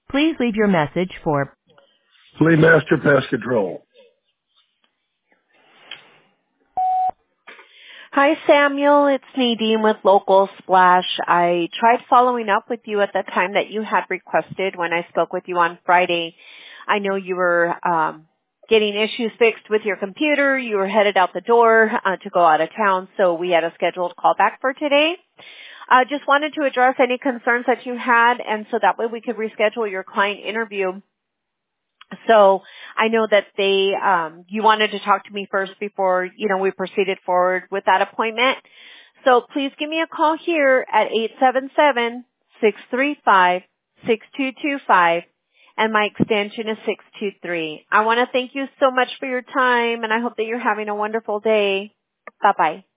Please leave your message for Flea Master Pest Control. Hi, Samuel. It's Nadine with Local Splash. I tried following up with you at the time that you had requested when I spoke with you on Friday. I know you were getting issues fixed with your computer. You were headed out the door to go out of town, so we had a scheduled call back for today. I just wanted to address any concerns that you had, and so that way we could reschedule your client interview. So I know that you wanted to talk to me first before, we proceeded forward with that appointment. So please give me a call here at 877-635-6225, and my extension is 623. I want to thank you so much for your time, and I hope that you're having a wonderful day. Bye-bye.